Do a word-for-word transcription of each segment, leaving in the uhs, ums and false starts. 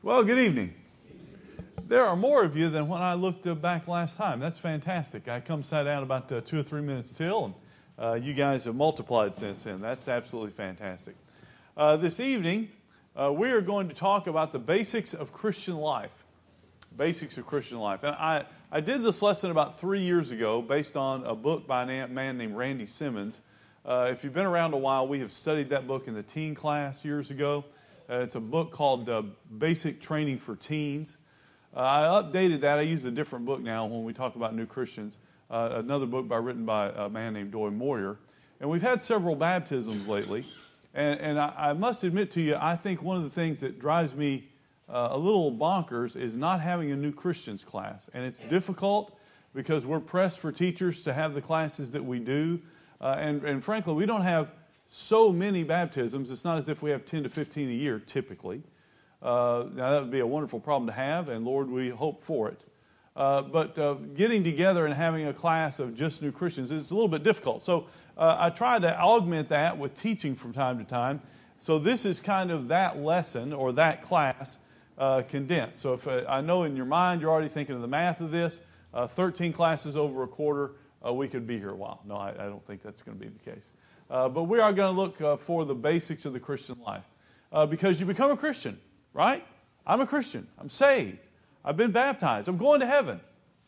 Well, good evening. There are more of you than when I looked uh, back last time. That's fantastic. I come sat down about uh, two or three minutes till, and uh, you guys have multiplied since then. That's absolutely fantastic. Uh, this evening, uh, we are going to talk about the basics of Christian life. Basics of Christian life. And I, I did this lesson about three years ago based on a book by a man named Randy Simmons. Uh, if you've been around a while, we have studied that book in the teen class years ago. Uh, it's a book called uh, Basic Training for Teens. Uh, I updated that. I use a different book now when we talk about new Christians. Uh, another book by written by a man named Doy Moyer. And we've had several baptisms lately. And, and I, I must admit to you, I think one of the things that drives me uh, a little bonkers is not having a new Christians class. And it's difficult because we're pressed for teachers to have the classes that we do. Uh, and, and frankly, we don't have so many baptisms. It's not as if we have ten to fifteen a year, typically. Uh, now, that would be a wonderful problem to have, and Lord, we hope for it. Uh, but uh, getting together and having a class of just new Christians is a little bit difficult. So uh, I try to augment that with teaching from time to time. So this is kind of that lesson or that class uh, condensed. So if uh, I know in your mind you're already thinking of the math of this, uh, thirteen classes over a quarter, uh, we could be here a while. No, I, I don't think that's going to be the case. Uh, but we are going to look uh, for the basics of the Christian life. Uh, because you become a Christian, right? I'm a Christian. I'm saved. I've been baptized. I'm going to heaven.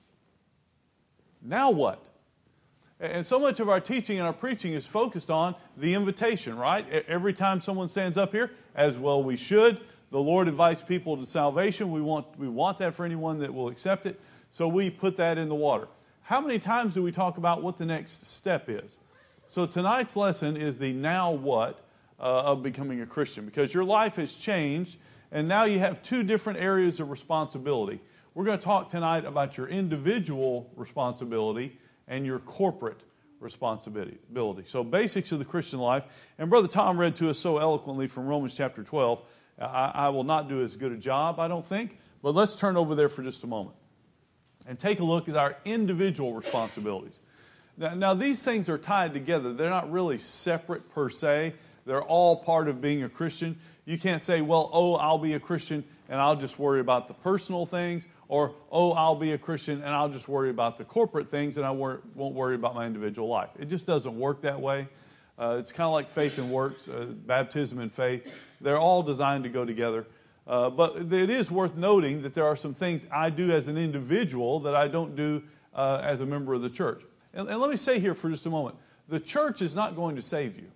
Now what? And so much of our teaching and our preaching is focused on the invitation, right? Every time someone stands up here, as well we should, the Lord invites people to salvation. We want, we want that for anyone that will accept it. So we put that in the water. How many times do we talk about what the next step is? So tonight's lesson is the now what uh, of becoming a Christian, because your life has changed, and now you have two different areas of responsibility. We're going to talk tonight about your individual responsibility and your corporate responsibility. So basics of the Christian life. And Brother Tom read to us so eloquently from Romans chapter twelve. I, I will not do as good a job, I don't think, but let's turn over there for just a moment and take a look at our individual responsibilities. Now, now, these things are tied together. They're not really separate per se. They're all part of being a Christian. You can't say, well, oh, I'll be a Christian and I'll just worry about the personal things, or, oh, I'll be a Christian and I'll just worry about the corporate things and I won't worry about my individual life. It just doesn't work that way. Uh, it's kind of like faith and works, uh, baptism and faith. They're all designed to go together. Uh, but it is worth noting that there are some things I do as an individual that I don't do uh, as a member of the church. And, and let me say here for just a moment, the church is not going to save you,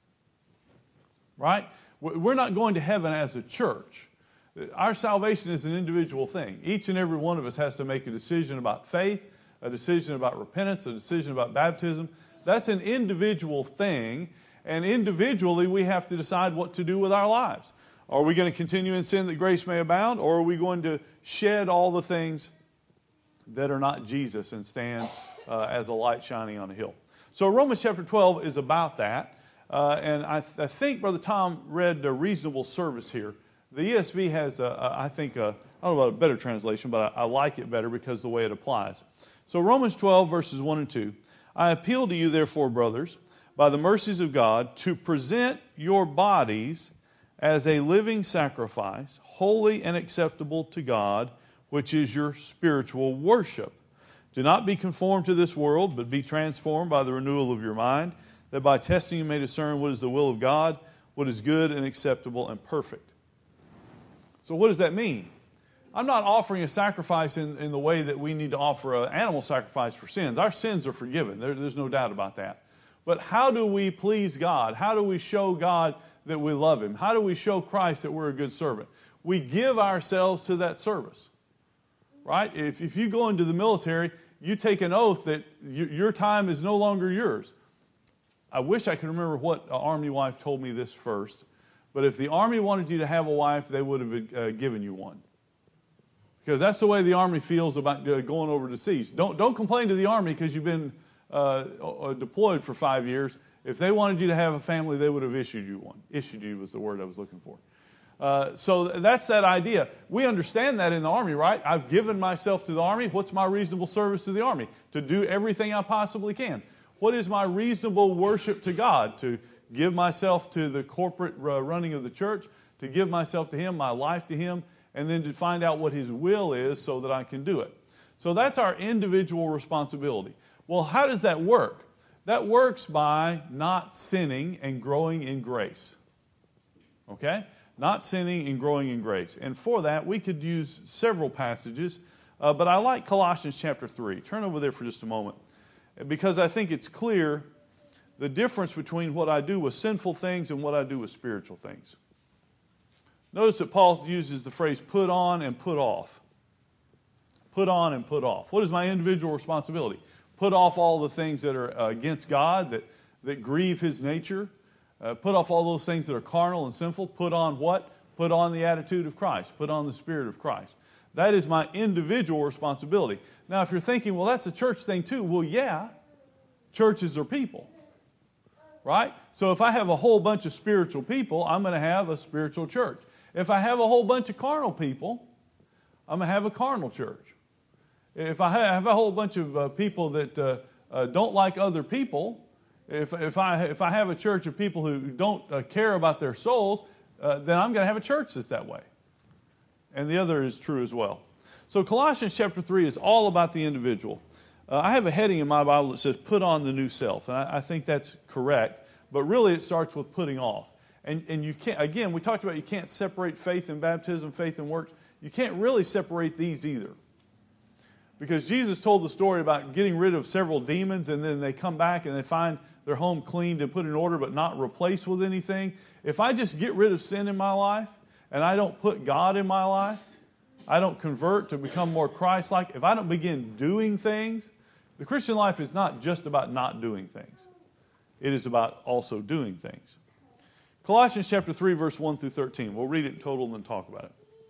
right? We're not going to heaven as a church. Our salvation is an individual thing. Each and every one of us has to make a decision about faith, a decision about repentance, a decision about baptism. That's an individual thing, and individually we have to decide what to do with our lives. Are we going to continue in sin that grace may abound, or are we going to shed all the things that are not Jesus and stand uh, as a light shining on a hill? So Romans chapter twelve is about that. Uh, and I, th- I think Brother Tom read a reasonable service here. The E S V has, a, a, I think, a, I don't know about a better translation, but I, I like it better because of the way it applies. So Romans twelve, verses one and two. I appeal to you, therefore, brothers, by the mercies of God, to present your bodies as a living sacrifice, holy and acceptable to God, which is your spiritual worship. Do not be conformed to this world, but be transformed by the renewal of your mind, that by testing you may discern what is the will of God, what is good and acceptable and perfect. So what does that mean? I'm not offering a sacrifice in, in the way that we need to offer an animal sacrifice for sins. Our sins are forgiven. There, there's no doubt about that. But how do we please God? How do we show God that we love Him? How do we show Christ that we're a good servant? We give ourselves to that service, right? If, if you go into the military, you take an oath that you, your time is no longer yours. I wish I could remember what an Army wife told me this first, but if the Army wanted you to have a wife, they would have uh, given you one. Because that's the way the Army feels about uh, going over to sea. Don't, don't complain to the Army because you've been uh, deployed for five years. If they wanted you to have a family, they would have issued you one. Issued you was the word I was looking for. Uh, so that's that idea. We understand that in the Army, right? I've given myself to the Army. What's my reasonable service to the Army? To do everything I possibly can. What is my reasonable worship to God? To give myself to the corporate uh, running of the church, to give myself to Him, my life to Him, and then to find out what His will is so that I can do it. So that's our individual responsibility. Well, how does that work? That works by not sinning and growing in grace. Okay? Not sinning and growing in grace. And for that, we could use several passages, uh, but I like Colossians chapter three. Turn over there for just a moment, because I think it's clear the difference between what I do with sinful things and what I do with spiritual things. Notice that Paul uses the phrase put on and put off. Put on and put off. What is my individual responsibility? Put off all the things that are uh, against God, that, that grieve His nature. Uh, put off all those things that are carnal and sinful. Put on what? Put on the attitude of Christ. Put on the Spirit of Christ. That is my individual responsibility. Now, if you're thinking, well, that's a church thing too. Well, yeah. Churches are people. Right? So if I have a whole bunch of spiritual people, I'm going to have a spiritual church. If I have a whole bunch of carnal people, I'm going to have a carnal church. If I have a whole bunch of uh, people that uh, uh, don't like other people, if, if, I, if I have a church of people who don't uh, care about their souls, uh, then I'm going to have a church that's that way. And the other is true as well. So Colossians chapter three is all about the individual. Uh, I have a heading in my Bible that says, put on the new self. And I, I think that's correct. But really it starts with putting off. And, and you can't, again, we talked about you can't separate faith and baptism, faith and works. You can't really separate these either. Because Jesus told the story about getting rid of several demons, and then they come back and they find their home cleaned and put in order but not replaced with anything. If I just get rid of sin in my life and I don't put God in my life, I don't convert to become more Christ-like, if I don't begin doing things, the Christian life is not just about not doing things. It is about also doing things. Colossians chapter three, verse one through thirteen. We'll read it in total and then talk about it.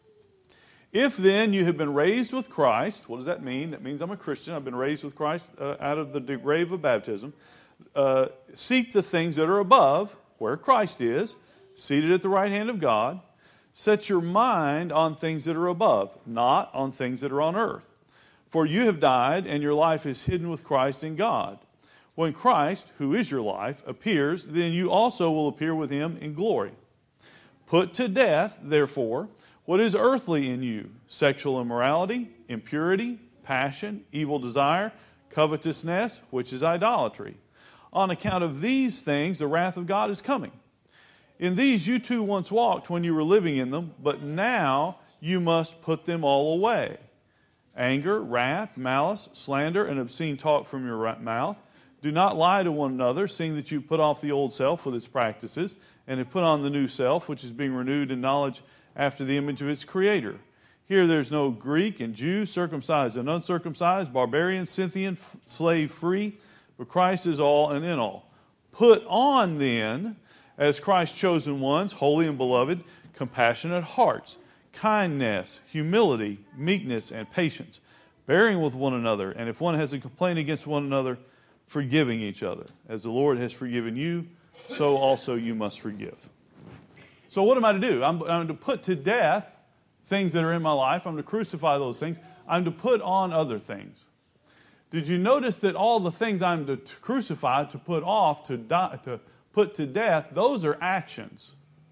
If then you have been raised with Christ, what does that mean? That means I'm a Christian. I've been raised with Christ uh, out of the grave of baptism. Uh, seek the things that are above, where Christ is, seated at the right hand of God. Set your mind on things that are above, not on things that are on earth. For you have died, and your life is hidden with Christ in God. When Christ, who is your life, appears, then you also will appear with Him in glory. Put to death, therefore, what is earthly in you: sexual immorality, impurity, passion, evil desire, covetousness, which is idolatry. On account of these things, the wrath of God is coming. In these you too once walked when you were living in them, but now you must put them all away. Anger, wrath, malice, slander, and obscene talk from your mouth. Do not lie to one another, seeing that you put off the old self with its practices, and have put on the new self, which is being renewed in knowledge after the image of its Creator. Here there's no Greek and Jew, circumcised and uncircumcised, barbarian, Scythian, slave free, but Christ is all and in all. Put on then, as Christ's chosen ones, holy and beloved, compassionate hearts, kindness, humility, meekness, and patience, bearing with one another, and if one has a complaint against one another, forgiving each other. As the Lord has forgiven you, so also you must forgive. So what am I to do? I'm, I'm to put to death things that are in my life. I'm to crucify those things. I'm to put on other things. Did you notice that all the things I'm to crucify, to put off, to die, to put to death, those are actions.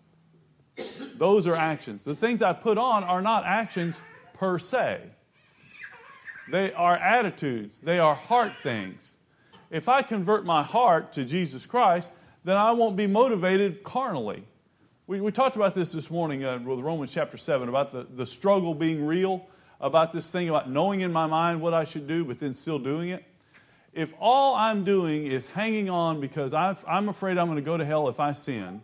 Those are actions. The things I put on are not actions per se. They are attitudes. They are heart things. If I convert my heart to Jesus Christ, then I won't be motivated carnally. We, we talked about this this morning uh, with Romans chapter seven, about the, the struggle being real, about this thing about knowing in my mind what I should do, but then still doing it. If all I'm doing is hanging on because I've, I'm afraid I'm going to go to hell if I sin,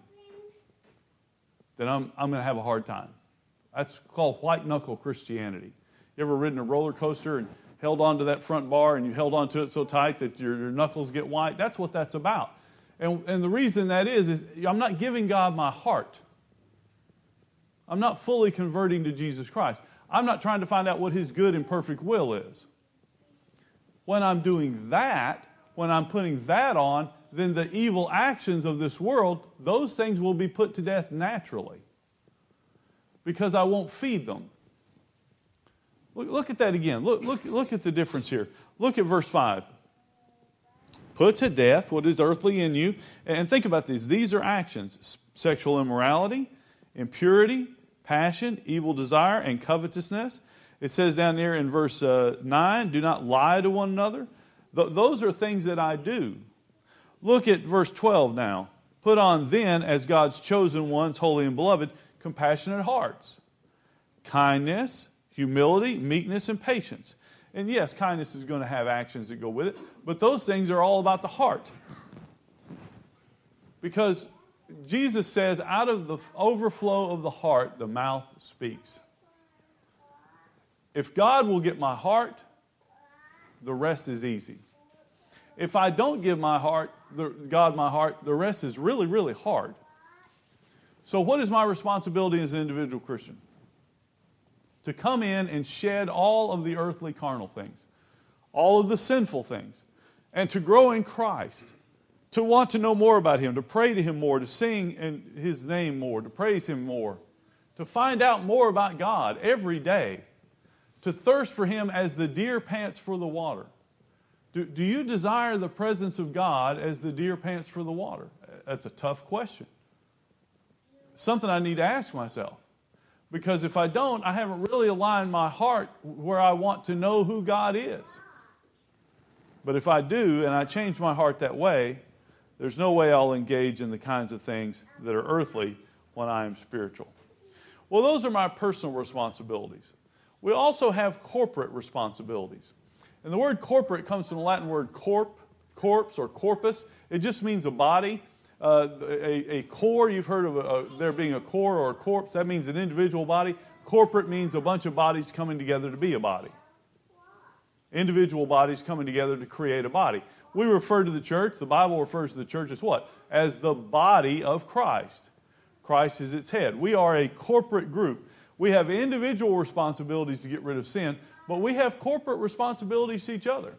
then I'm, I'm going to have a hard time. That's called white-knuckle Christianity. You ever ridden a roller coaster and held onto that front bar and you held onto it so tight that your, your knuckles get white? That's what that's about. And, and the reason that is, is I'm not giving God my heart. I'm not fully converting to Jesus Christ. I'm not trying to find out what His good and perfect will is. When I'm doing that, when I'm putting that on, then the evil actions of this world, those things will be put to death naturally. Because I won't feed them. Look, look at that again. Look, look, look at the difference here. Look at verse five. Put to death what is earthly in you. And think about these. These are actions. Sexual immorality, impurity, passion, evil desire, and covetousness. It says down there in verse uh, nine, do not lie to one another. Th- those are things that I do. Look at verse twelve now. Put on then, as God's chosen ones, holy and beloved, compassionate hearts, kindness, humility, meekness, and patience. And yes, kindness is going to have actions that go with it, but those things are all about the heart. Because Jesus says, out of the overflow of the heart, the mouth speaks. If God will get my heart, the rest is easy. If I don't give my heart, the, God my heart, the rest is really, really hard. So what is my responsibility as an individual Christian? To come in and shed all of the earthly carnal things, all of the sinful things, and to grow in Christ, to want to know more about Him, to pray to Him more, to sing in His name more, to praise Him more, to find out more about God every day, to thirst for Him as the deer pants for the water. Do, do you desire the presence of God as the deer pants for the water? That's a tough question. Something I need to ask myself. Because if I don't, I haven't really aligned my heart where I want to know who God is. But if I do, and I change my heart that way, there's no way I'll engage in the kinds of things that are earthly when I am spiritual. Well, those are my personal responsibilities. We also have corporate responsibilities. And the word corporate comes from the Latin word corp, corpse, or corpus. It just means a body. Uh, a, a core, you've heard of a, a, there being a core or a corpse. That means an individual body. Corporate means a bunch of bodies coming together to be a body. Individual bodies coming together to create a body. We refer to the church, the Bible refers to the church as what? As the body of Christ. Christ is its head. We are a corporate group. We have individual responsibilities to get rid of sin, but we have corporate responsibilities to each other.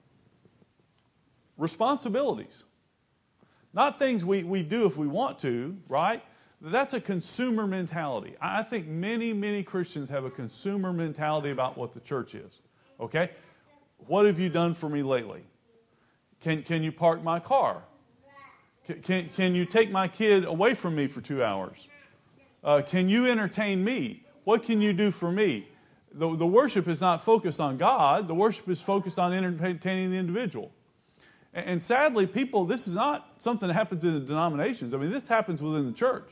Responsibilities. Not things we, we do if we want to, right? That's a consumer mentality. I think many, many Christians have a consumer mentality about what the church is. Okay? What have you done for me lately? Can, can you park my car? Can, can, can you take my kid away from me for two hours? Uh, can you entertain me? What can you do for me? The, the worship is not focused on God. The worship is focused on entertaining the individual. And, and sadly, people, this is not something that happens in the denominations. I mean, this happens within the church.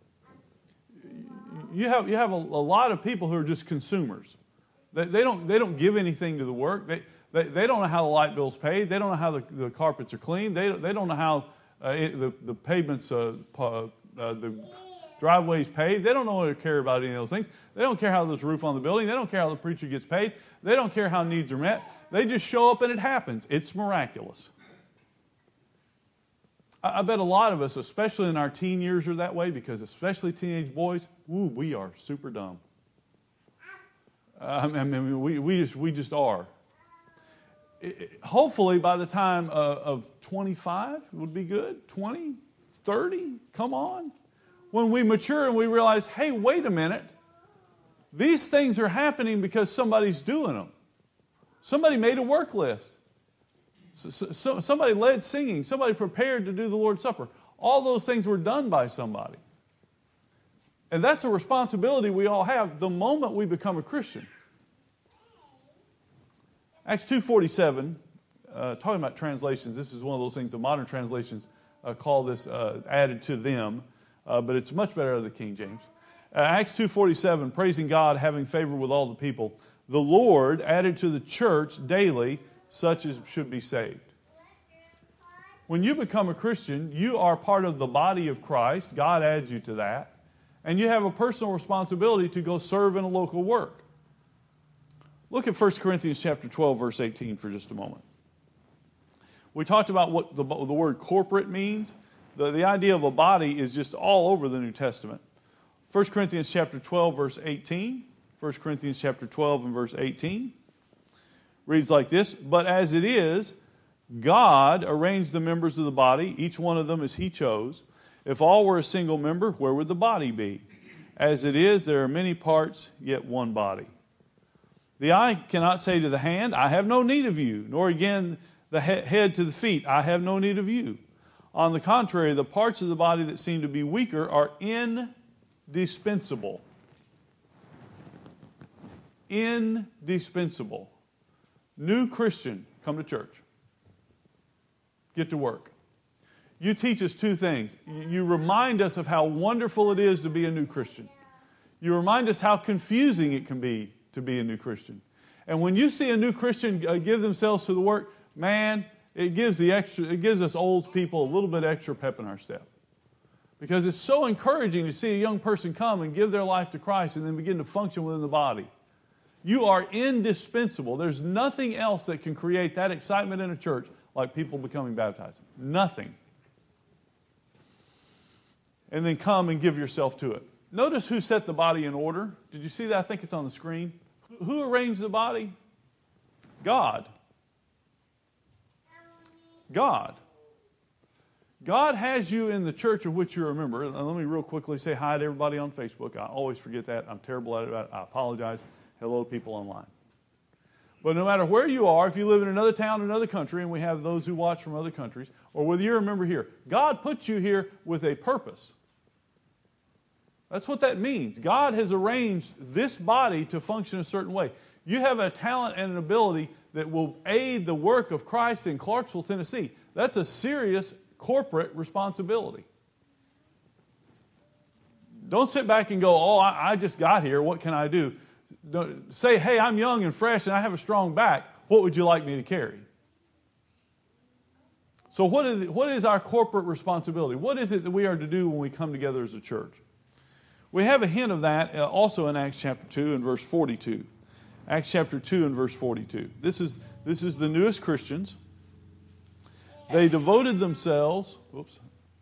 You have you have a, a lot of people who are just consumers. They, they don't they don't give anything to the work. They they, they don't know how the light bill's paid. They don't know how the, the carpets are cleaned. They they don't know how uh, it, the the pavements uh, uh, the driveway's paved. They don't know to care about any of those things. They don't care how there's a roof on the building. They don't care how the preacher gets paid. They don't care how needs are met. They just show up and it happens. It's miraculous. I, I bet a lot of us, especially in our teen years, are that way because especially teenage boys, woo, we are super dumb. Uh, I mean, we, we just we just are. It, it, hopefully, by the time uh, of twenty-five would be good. twenty, thirty, come on. When we mature and we realize, hey, wait a minute. These things are happening because somebody's doing them. Somebody made a work list. So, so, somebody led singing. Somebody prepared to do the Lord's Supper. All those things were done by somebody. And that's a responsibility we all have the moment we become a Christian. Acts two forty-seven, uh, talking about translations, this is one of those things the modern translations uh, call this uh, added to them. Uh, but it's much better out of the King James. Uh, Acts two forty-seven, praising God, having favor with all the people. The Lord added to the church daily such as should be saved. When you become a Christian, you are part of the body of Christ. God adds you to that. And you have a personal responsibility to go serve in a local work. Look at First Corinthians chapter twelve, verse eighteen for just a moment. We talked about what the, the word corporate means. The, the idea of a body is just all over the New Testament. First Corinthians chapter twelve, verse eighteen. First Corinthians chapter twelve and verse eighteen. Reads like this, but as it is, God arranged the members of the body, each one of them as He chose. If all were a single member, where would the body be? As it is, there are many parts, yet one body. The eye cannot say to the hand, I have no need of you, nor again the head to the feet, I have no need of you. On the contrary, the parts of the body that seem to be weaker are indispensable. indispensable. New Christian, come to church. Get to work. You teach us two things. You remind us of how wonderful it is to be a new Christian. You remind us how confusing it can be to be a new Christian. And when you see a new Christian give themselves to the work, man, it gives the extra, it gives us old people a little bit extra pep in our step. Because it's so encouraging to see a young person come and give their life to Christ and then begin to function within the body. You are indispensable. There's nothing else that can create that excitement in a church like people becoming baptized. Nothing. And then come and give yourself to it. Notice who set the body in order. Did you see that? I think it's on the screen. Who arranged the body? God. God. God has you in the church of which you're a member. Let me real quickly say hi to everybody on Facebook. I always forget that. I'm terrible at it. I apologize. Hello, people online. But no matter where you are, if you live in another town, another country, and we have those who watch from other countries, or whether you're a member here, God put you here with a purpose. That's what that means. God has arranged this body to function a certain way. You have a talent and an ability that will aid the work of Christ in Clarksville, Tennessee. That's a serious corporate responsibility. Don't sit back and go, oh, I, I just got here. What can I do? Don't, say, hey, I'm young and fresh and I have a strong back. What would you like me to carry? So what is, what is our corporate responsibility? What is it that we are to do when we come together as a church? We have a hint of that uh, also in Acts chapter two and verse forty-two. Acts chapter two and verse forty-two. This is, this is the newest Christians. They devoted themselves, whoops.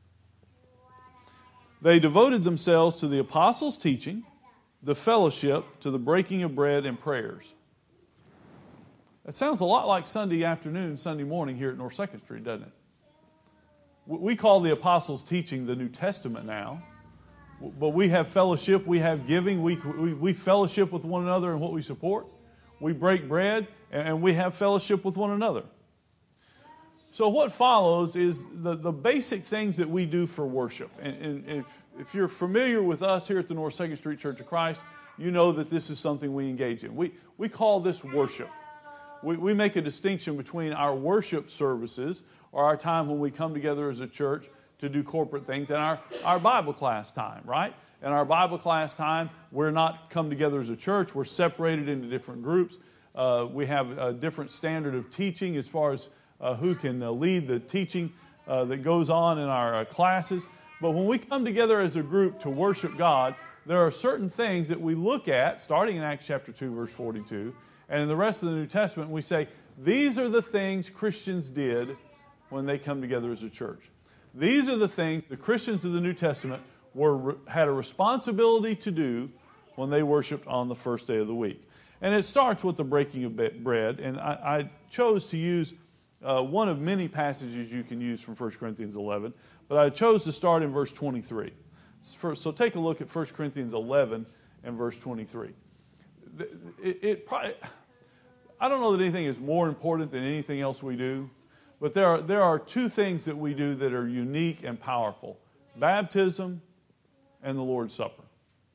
They devoted themselves to the apostles' teaching, the fellowship, to the breaking of bread and prayers. That sounds a lot like Sunday afternoon, Sunday morning here at North second Street, doesn't it? We call the apostles' teaching the New Testament now. But we have fellowship, we have giving, we, we, we fellowship with one another in what we support. We break bread, and we have fellowship with one another. So what follows is the, the basic things that we do for worship. And, and if, if you're familiar with us here at the North second Street Church of Christ, you know that this is something we engage in. We, we call this worship. We, we make a distinction between our worship services, or our time when we come together as a church to do corporate things, and our, our Bible class time, right? In our Bible class time, we're not come together as a church. We're separated into different groups. Uh, we have a different standard of teaching as far as uh, who can uh, lead the teaching uh, that goes on in our uh, classes. But when we come together as a group to worship God, there are certain things that we look at, starting in Acts chapter two, verse forty-two, and in the rest of the New Testament, we say, these are the things Christians did when they come together as a church. These are the things the Christians of the New Testament were had a responsibility to do when they worshiped on the first day of the week. And it starts with the breaking of bread. And I, I chose to use uh, one of many passages you can use from First Corinthians eleven, but I chose to start in verse twenty-three. So take a look at First Corinthians eleven and verse twenty-three. It, it probably, I don't know that anything is more important than anything else we do. But there are, there are two things that we do that are unique and powerful. Baptism and the Lord's Supper.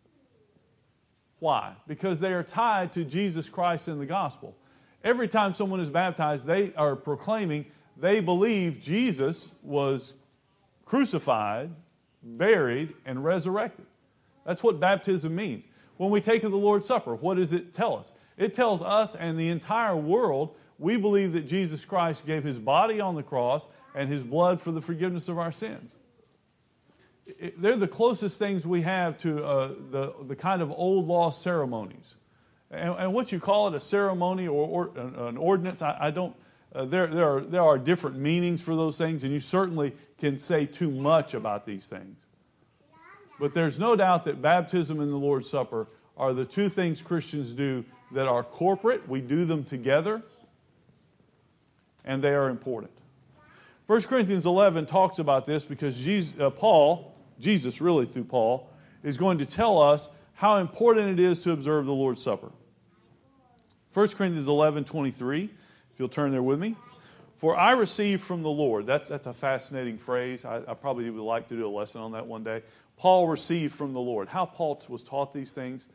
Why? Because they are tied to Jesus Christ in the gospel. Every time someone is baptized, they are proclaiming they believe Jesus was crucified, buried, and resurrected. That's what baptism means. When we take of the Lord's Supper, what does it tell us? It tells us and the entire world we believe that Jesus Christ gave his body on the cross and his blood for the forgiveness of our sins. It, they're the closest things we have to uh, the, the kind of old law ceremonies. And, and what you call it, a ceremony or, or an, an ordinance, I, I don't, uh, there, there, are, there are different meanings for those things, and you certainly can say too much about these things. But there's no doubt that baptism and the Lord's Supper are the two things Christians do that are corporate. We do them together. And they are important. First Corinthians eleven talks about this because Jesus, uh, Paul, Jesus really through Paul, is going to tell us how important it is to observe the Lord's Supper. First Corinthians eleven twenty-three, if you'll turn there with me. For I received from the Lord. That's, that's a fascinating phrase. I, I probably would like to do a lesson on that one day. Paul received from the Lord. How Paul was taught these things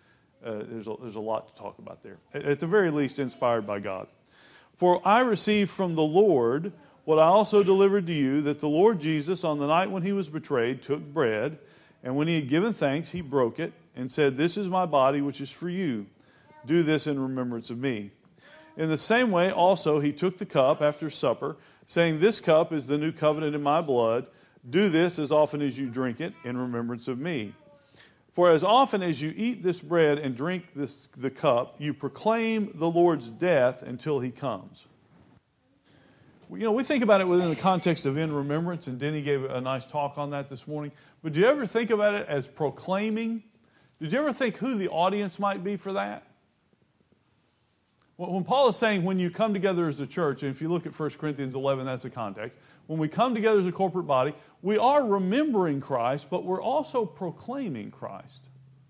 Uh, there's, a, there's a lot to talk about there. At, at the very least, inspired by God. For I received from the Lord what I also delivered to you, that the Lord Jesus, on the night when he was betrayed, took bread, and when he had given thanks, he broke it, and said, "This is my body, which is for you. Do this in remembrance of me." In the same way also he took the cup after supper, saying, "This cup is the new covenant in my blood. Do this as often as you drink it in remembrance of me. For as often as you eat this bread and drink this the cup, you proclaim the Lord's death until he comes." You know, we think about it within the context of in remembrance, and Denny gave a nice talk on that this morning. But do you ever think about it as proclaiming? Did you ever think who the audience might be for that? When Paul is saying when you come together as a church, and if you look at First Corinthians eleven, that's the context. When we come together as a corporate body, we are remembering Christ, but we're also proclaiming Christ.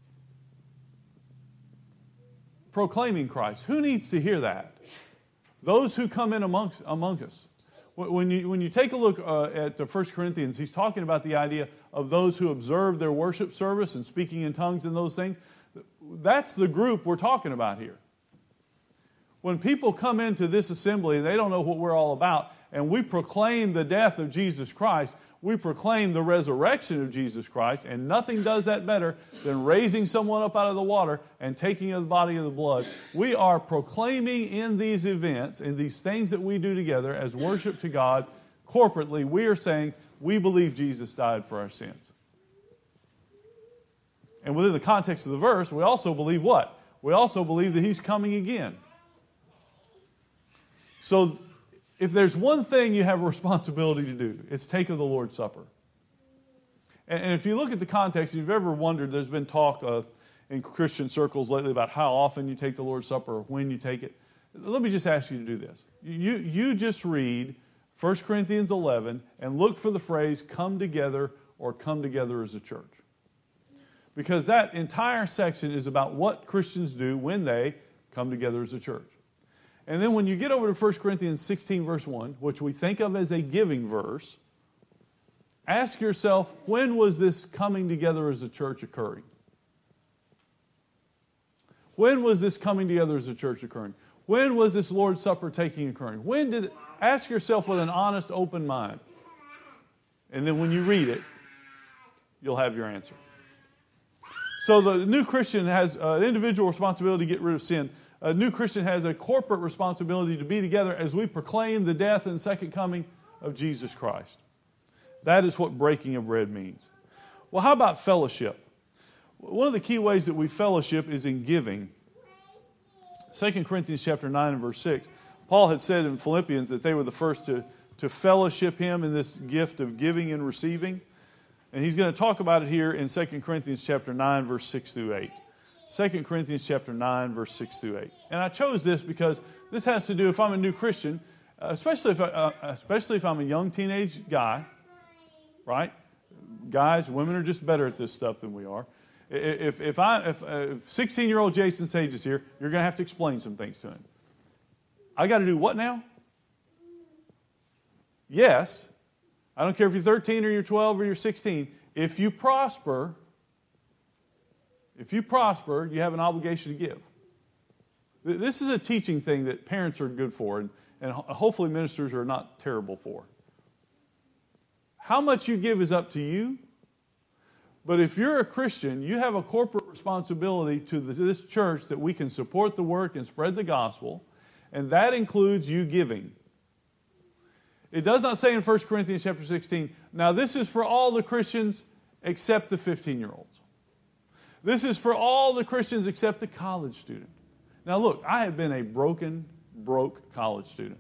Proclaiming Christ. Who needs to hear that? Those who come in amongst among us. When you when you take a look uh, at the First Corinthians, he's talking about the idea of those who observe their worship service and speaking in tongues and those things. That's the group we're talking about here. When people come into this assembly and they don't know what we're all about, and we proclaim the death of Jesus Christ, we proclaim the resurrection of Jesus Christ, and nothing does that better than raising someone up out of the water and taking of the body of the blood. We are proclaiming in these events, in these things that we do together as worship to God, corporately, we are saying we believe Jesus died for our sins. And within the context of the verse, we also believe what? We also believe that he's coming again. So if there's one thing you have a responsibility to do, it's take of the Lord's Supper. And, and if you look at the context, if you've ever wondered, there's been talk uh, in Christian circles lately about how often you take the Lord's Supper or when you take it. Let me just ask you to do this. You, you just read First Corinthians eleven and look for the phrase "come together" or "come together as a church." Because that entire section is about what Christians do when they come together as a church. And then when you get over to First Corinthians sixteen, verse one, which we think of as a giving verse, ask yourself, when was this coming together as a church occurring? When was this coming together as a church occurring? When was this Lord's Supper taking occurring? When did it? Ask yourself with an honest, open mind. And then when you read it, you'll have your answer. So the new Christian has an individual responsibility to get rid of sin. A new Christian has a corporate responsibility to be together as we proclaim the death and second coming of Jesus Christ. That is what breaking of bread means. Well, how about fellowship? One of the key ways that we fellowship is in giving. Second Corinthians chapter nine and verse six. Paul had said in Philippians that they were the first to, to fellowship him in this gift of giving and receiving. And he's going to talk about it here in Second Corinthians chapter nine, verse six through eight. Second Corinthians chapter nine, verse six through eight. And I chose this because this has to do, if I'm a new Christian, especially if, I, uh, especially if I'm a young teenage guy, right? Guys, women are just better at this stuff than we are. If if I if, uh, if sixteen-year-old Jason Sage is here, you're going to have to explain some things to him. I got to do what now? Yes. I don't care if you're thirteen or you're twelve or you're sixteen. If you prosper, if you prosper, you have an obligation to give. This is a teaching thing that parents are good for, and, and hopefully ministers are not terrible for. How much you give is up to you. But if you're a Christian, you have a corporate responsibility to, the, to this church that we can support the work and spread the gospel, and that includes you giving. It does not say in First Corinthians chapter sixteen, now this is for all the Christians except the fifteen-year-olds. This is for all the Christians except the college student. Now look, I have been a broken, broke college student.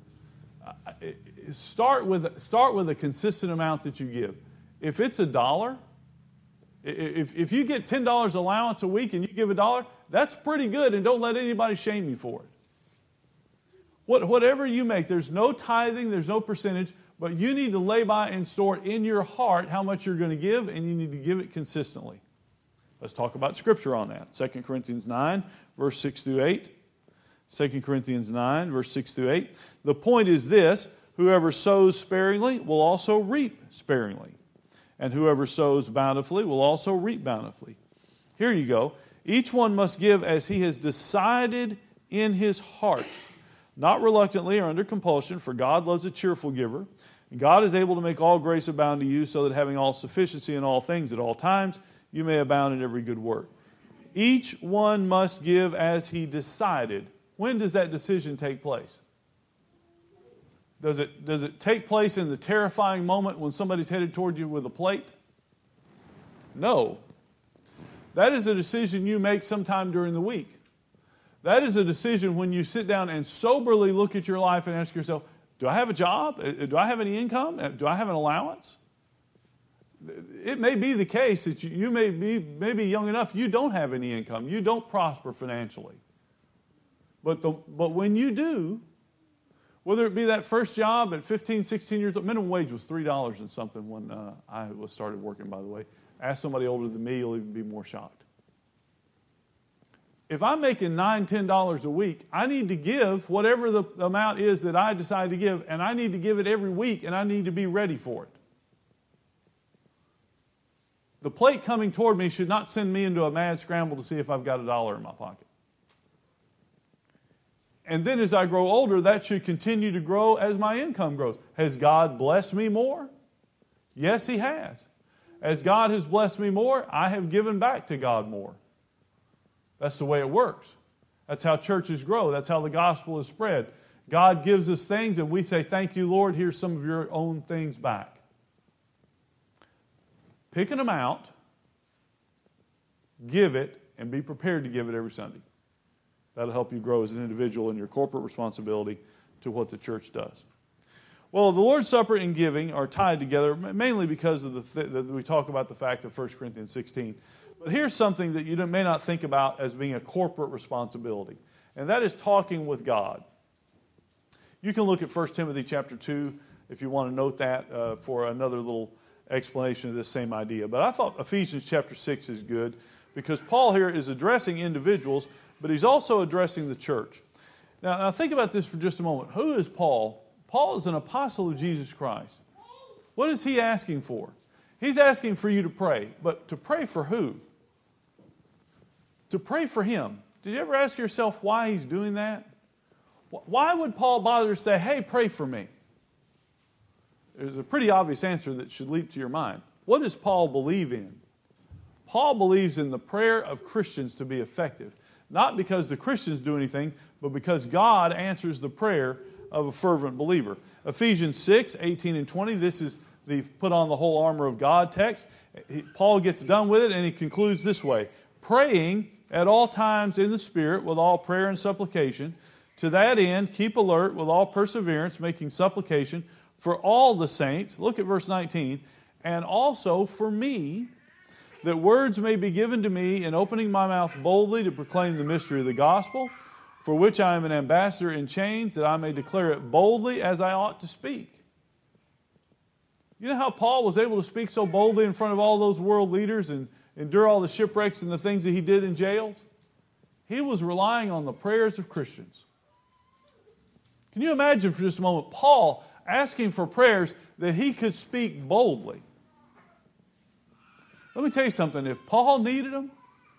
Start with, start with a consistent amount that you give. If it's a dollar, if, if you get ten dollars allowance a week and you give a dollar, that's pretty good, and don't let anybody shame you for it. What, whatever you make, there's no tithing, there's no percentage, but you need to lay by and store in your heart how much you're going to give, and you need to give it consistently. Let's talk about Scripture on that. Second Corinthians nine, verse six through eight. Second Corinthians nine, verse six through eight. The point is this: whoever sows sparingly will also reap sparingly, and whoever sows bountifully will also reap bountifully. Here you go. Each one must give as he has decided in his heart, not reluctantly or under compulsion, for God loves a cheerful giver. And God is able to make all grace abound to you, so that having all sufficiency in all things at all times, you may abound in every good work. Each one must give as he decided. When does that decision take place? Does it, does it take place in the terrifying moment when somebody's headed toward you with a plate? No. That is a decision you make sometime during the week. That is a decision when you sit down and soberly look at your life and ask yourself, do I have a job? Do I have any income? Do I have an allowance? It may be the case that you, you may be maybe young enough you don't have any income. You don't prosper financially. But the but when you do, whether it be that first job at fifteen, sixteen years old, minimum wage was three dollars and something when uh, I was started working, by the way. Ask somebody older than me, you'll even be more shocked. If I'm making nine dollars, ten dollars a week, I need to give whatever the amount is that I decide to give, and I need to give it every week, and I need to be ready for it. The plate coming toward me should not send me into a mad scramble to see if I've got a dollar in my pocket. And then as I grow older, that should continue to grow as my income grows. Has God blessed me more? Yes, He has. As God has blessed me more, I have given back to God more. That's the way it works. That's how churches grow. That's how the gospel is spread. God gives us things and we say, thank you, Lord, here's some of your own things back. Pick an amount, give it, and be prepared to give it every Sunday. That'll help you grow as an individual in your corporate responsibility to what the church does. Well, the Lord's Supper and giving are tied together mainly because of the th- that we talk about the fact of First Corinthians sixteen. But here's something that you may not think about as being a corporate responsibility, and that is talking with God. You can look at First Timothy chapter two if you want to note that uh, for another little explanation of this same idea. But I thought Ephesians chapter six is good because Paul here is addressing individuals, but he's also addressing the church. Now, now think about this for just a moment. Who is Paul? Paul is an apostle of Jesus Christ. What is he asking for? He's asking for you to pray, but to pray for who? To pray for him. Did you ever ask yourself why he's doing that? Why would Paul bother to say, hey, pray for me? There's a pretty obvious answer that should leap to your mind. What does Paul believe in? Paul believes in the prayer of Christians to be effective. Not because the Christians do anything, but because God answers the prayer of a fervent believer. Ephesians six, eighteen and twenty, this is the put on the whole armor of God text. He, Paul gets done with it and he concludes this way. Praying at all times in the Spirit with all prayer and supplication. To that end, keep alert with all perseverance, making supplication for all the saints. Look at verse nineteen. And also for me, that words may be given to me in opening my mouth boldly to proclaim the mystery of the gospel, for which I am an ambassador in chains, that I may declare it boldly as I ought to speak. You know how Paul was able to speak so boldly in front of all those world leaders and endure all the shipwrecks and the things that he did in jails? He was relying on the prayers of Christians. Can you imagine for just a moment Paul asking for prayers that he could speak boldly? Let me tell you something. If Paul needed them,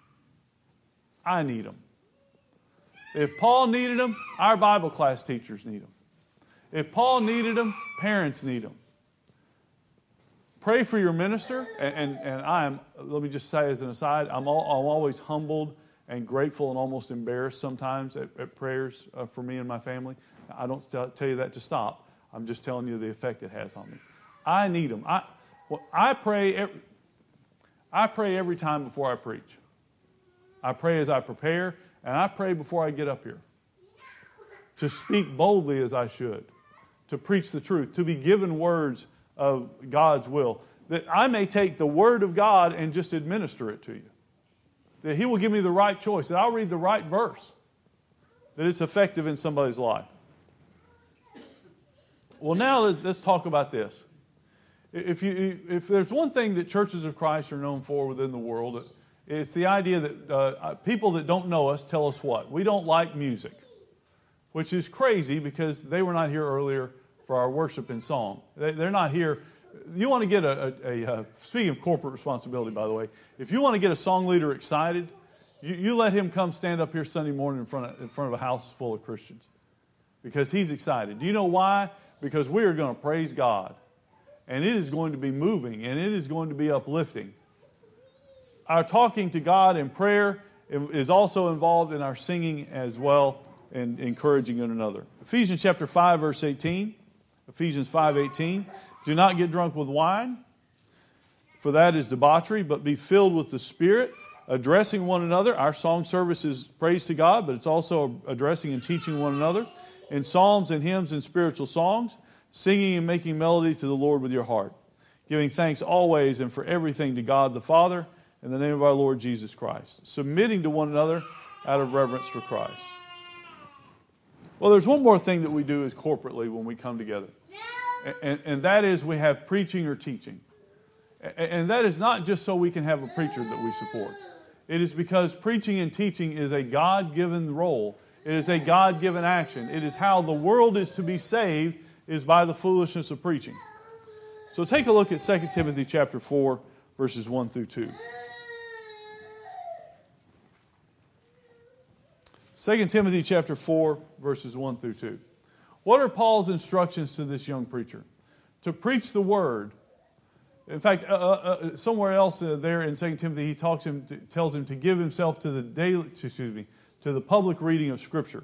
I need them. If Paul needed them, our Bible class teachers need them. If Paul needed them, parents need them. Pray for your minister, and, and, and I am, let me just say as an aside, I'm, all, I'm always humbled and grateful and almost embarrassed sometimes at, at prayers uh, for me and my family. I don't tell, tell you that to stop. I'm just telling you the effect it has on me. I need them. I, well, I pray every, I pray every time before I preach. I pray as I prepare, and I pray before I get up here. To speak boldly as I should. To preach the truth. To be given words of God's will. That I may take the Word of God and just administer it to you. That He will give me the right choice. That I'll read the right verse. That it's effective in somebody's life. Well, now let's talk about this. If you, if there's one thing that churches of Christ are known for within the world, it's the idea that uh, people that don't know us tell us what? We don't like music. Which is crazy because they were not here earlier for our worship and song. They, they're not here. You want to get a, a, a, speaking of corporate responsibility, by the way, if you want to get a song leader excited, You, you let him come stand up here Sunday morning in front of, in front of a house full of Christians because he's excited. Do you know why? Because we are going to praise God. And it is going to be moving, and it is going to be uplifting. Our talking to God in prayer is also involved in our singing as well and encouraging one another. Ephesians chapter five, verse eighteen. Ephesians five eighteen. Do not get drunk with wine, for that is debauchery, but be filled with the Spirit, addressing one another. Our song service is praise to God, but it's also addressing and teaching one another in psalms and hymns and spiritual songs, singing and making melody to the Lord with your heart, giving thanks always and for everything to God the Father in the name of our Lord Jesus Christ, submitting to one another out of reverence for Christ. Well, there's one more thing that we do is corporately when we come together, and, and that is we have preaching or teaching. And that is not just so we can have a preacher that we support. It is because preaching and teaching is a God-given role. It is a God-given action. It is how the world is to be saved, is by the foolishness of preaching. So take a look at Second Timothy chapter four, verses one through two. Second Timothy chapter four, verses one through two. What are Paul's instructions to this young preacher? To preach the word. In fact, uh, uh, somewhere else uh, there in Second Timothy, he talks him, to, tells him to give himself to the daily, to, excuse me, to the public reading of Scripture.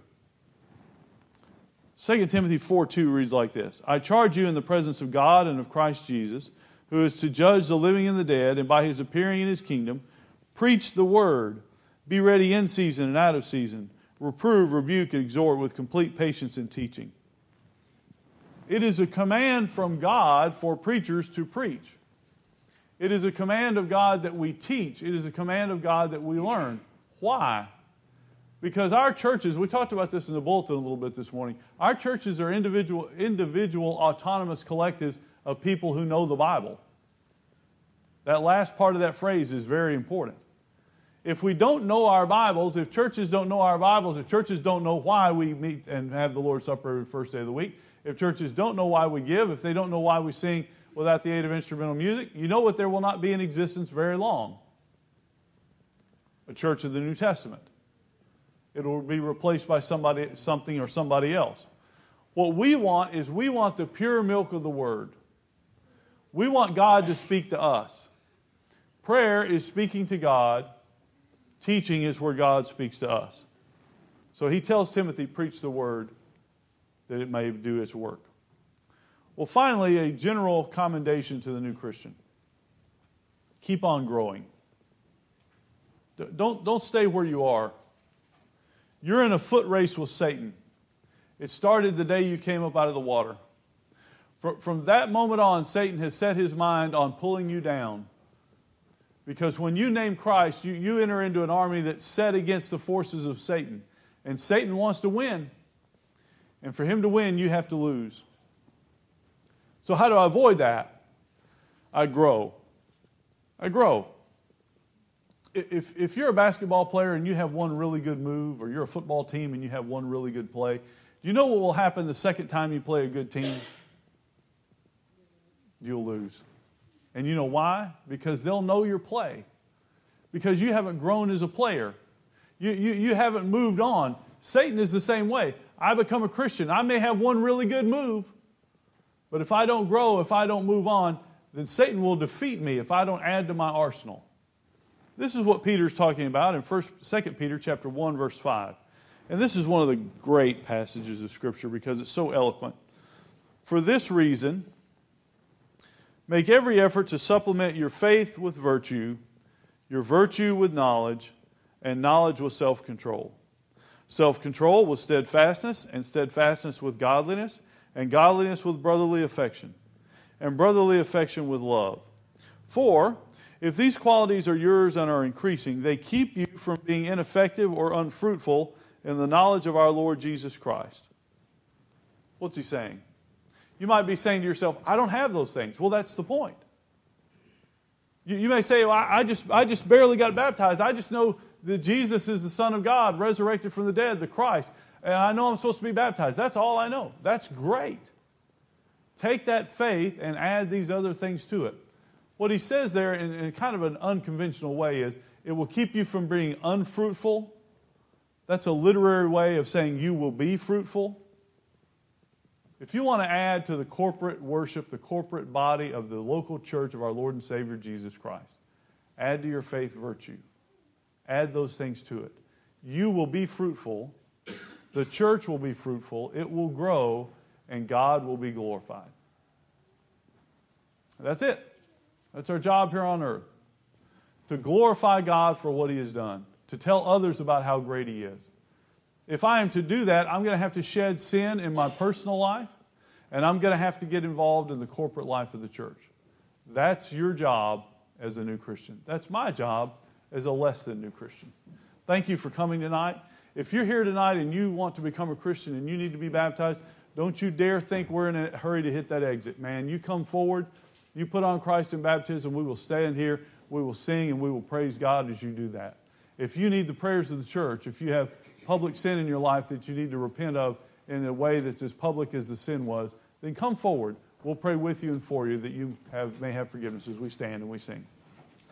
Second Timothy four two reads like this. I charge you in the presence of God and of Christ Jesus, who is to judge the living and the dead, and by his appearing in his kingdom, preach the word. Be ready in season and out of season. Reprove, rebuke, and exhort with complete patience and teaching. It is a command from God for preachers to preach. It is a command of God that we teach. It is a command of God that we learn. Why? Because our churches, we talked about this in the bulletin a little bit this morning, our churches are individual, individual autonomous collectives of people who know the Bible. That last part of that phrase is very important. If we don't know our Bibles, if churches don't know our Bibles, if churches don't know why we meet and have the Lord's Supper every first day of the week, if churches don't know why we give, if they don't know why we sing without the aid of instrumental music, you know what there will not be in existence very long? A church of the New Testament. It will be replaced by somebody, something or somebody else. What we want is we want the pure milk of the Word. We want God to speak to us. Prayer is speaking to God. Teaching is where God speaks to us. So he tells Timothy, preach the Word that it may do its work. Well, finally, a general commendation to the new Christian. Keep on growing. Don't, don't stay where you are. You're in a foot race with Satan. It started the day you came up out of the water. From, from that moment on, Satan has set his mind on pulling you down. Because when you name Christ, you, you enter into an army that's set against the forces of Satan. And Satan wants to win. And for him to win, you have to lose. So how do I avoid that? I grow. I grow. If, if you're a basketball player and you have one really good move, or you're a football team and you have one really good play, do you know what will happen the second time you play a good team? You'll lose. And you know why? Because they'll know your play. Because you haven't grown as a player. You, you, you haven't moved on. Satan is the same way. I become a Christian. I may have one really good move, but if I don't grow, if I don't move on, then Satan will defeat me if I don't add to my arsenal. This is what Peter's talking about in First, Second Peter chapter one, verse five. And this is one of the great passages of Scripture because it's so eloquent. For this reason, make every effort to supplement your faith with virtue, your virtue with knowledge, and knowledge with self-control. Self-control with steadfastness, and steadfastness with godliness, and godliness with brotherly affection, and brotherly affection with love. For if these qualities are yours and are increasing, they keep you from being ineffective or unfruitful in the knowledge of our Lord Jesus Christ. What's he saying? You might be saying to yourself, I don't have those things. Well, that's the point. You, you may say, well, I, I just I just barely got baptized. I just know that Jesus is the Son of God, resurrected from the dead, the Christ. And I know I'm supposed to be baptized. That's all I know. That's great. Take that faith and add these other things to it. What he says there in, in kind of an unconventional way is, It will keep you from being unfruitful. That's a literary way of saying you will be fruitful. If you want to add to the corporate worship, the corporate body of the local church of our Lord and Savior Jesus Christ, add to your faith virtue. Add those things to it. You will be fruitful. The church will be fruitful. It will grow, and God will be glorified. That's it. That's our job here on earth. To glorify God for what He has done. To tell others about how great He is. If I am to do that, I'm going to have to shed sin in my personal life, and I'm going to have to get involved in the corporate life of the church. That's your job as a new Christian. That's my job as a less than new Christian. Thank you for coming tonight. If you're here tonight and you want to become a Christian and you need to be baptized, don't you dare think we're in a hurry to hit that exit, man. You come forward, you put on Christ in baptism, we will stand here, we will sing, and we will praise God as you do that. If you need the prayers of the church, if you have public sin in your life that you need to repent of in a way that's as public as the sin was, then come forward. We'll pray with you and for you that you have, may have forgiveness as we stand and we sing.